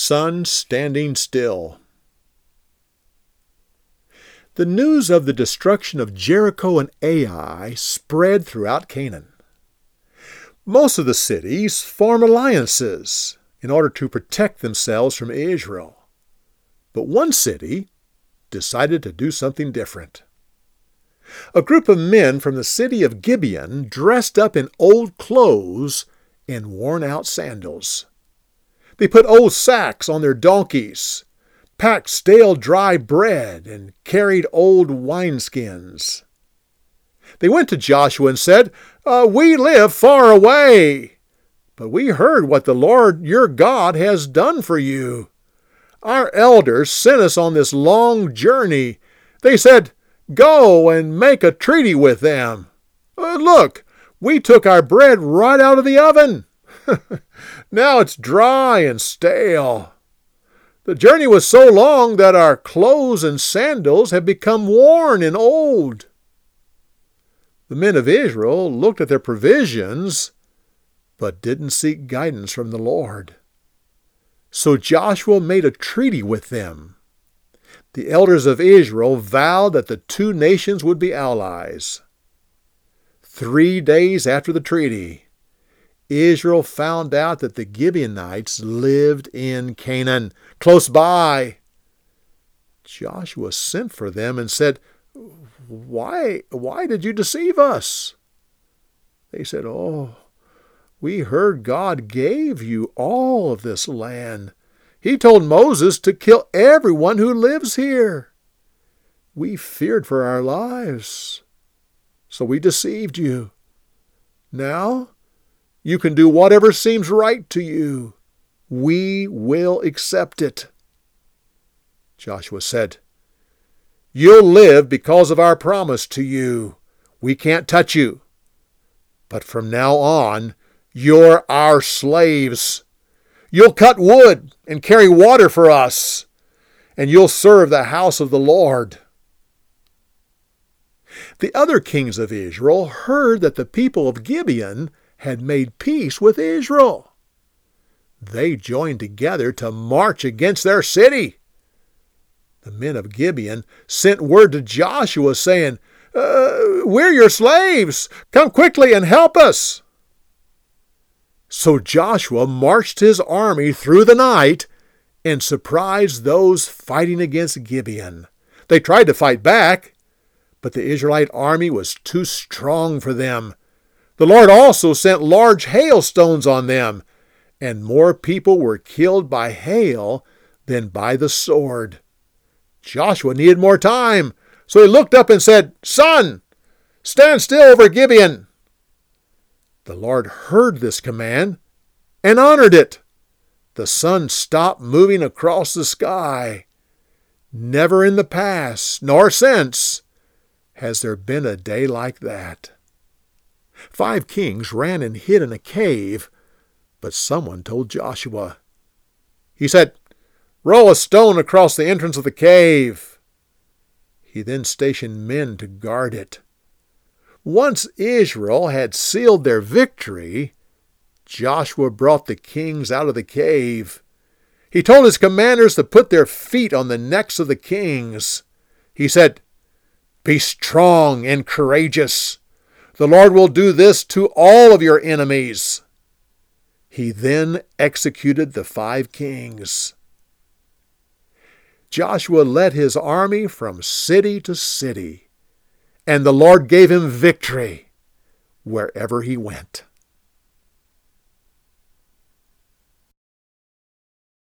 sun standing still. The news of the destruction of Jericho and Ai spread throughout Canaan. Most of the cities formed alliances in order to protect themselves from Israel. But one city decided to do something different. A group of men from the city of Gibeon dressed up in old clothes and worn-out sandals. They put old sacks on their donkeys, packed stale dry bread, and carried old wineskins. They went to Joshua and said, "We live far away, but we heard what the Lord your God has done for you. Our elders sent us on this long journey. They said, 'Go and make a treaty with them.' Look, we took our bread right out of the oven. Now it's dry and stale. The journey was so long that our clothes and sandals have become worn and old." The men of Israel looked at their provisions, but didn't seek guidance from the Lord. So Joshua made a treaty with them. The elders of Israel vowed that the two nations would be allies. 3 days after the treaty, Israel found out that the Gibeonites lived in Canaan, close by. Joshua sent for them and said, Why did you deceive us?" They said, "We heard God gave you all of this land. He told Moses to kill everyone who lives here. We feared for our lives, so we deceived you. Now you can do whatever seems right to you. We will accept it." Joshua said, "You'll live because of our promise to you. We can't touch you. But from now on, you're our slaves. You'll cut wood and carry water for us, and you'll serve the house of the Lord." The other kings of Israel heard that the people of Gibeon had made peace with Israel. They joined together to march against their city. The men of Gibeon sent word to Joshua saying, "We're your slaves. Come quickly and help us." So Joshua marched his army through the night and surprised those fighting against Gibeon. They tried to fight back, but the Israelite army was too strong for them. The Lord also sent large hailstones on them, and more people were killed by hail than by the sword. Joshua needed more time, so he looked up and said, "Sun, stand still over Gibeon." The Lord heard this command and honored it. The sun stopped moving across the sky. Never in the past, nor since, has there been a day like that. 5 kings ran and hid in a cave, but someone told Joshua. He said, "Roll a stone across the entrance of the cave." He then stationed men to guard it. Once Israel had sealed their victory, Joshua brought the kings out of the cave. He told his commanders to put their feet on the necks of the kings. He said, "Be strong and courageous. The Lord will do this to all of your enemies." He then executed the 5 kings. Joshua led his army from city to city, and the Lord gave him victory wherever he went.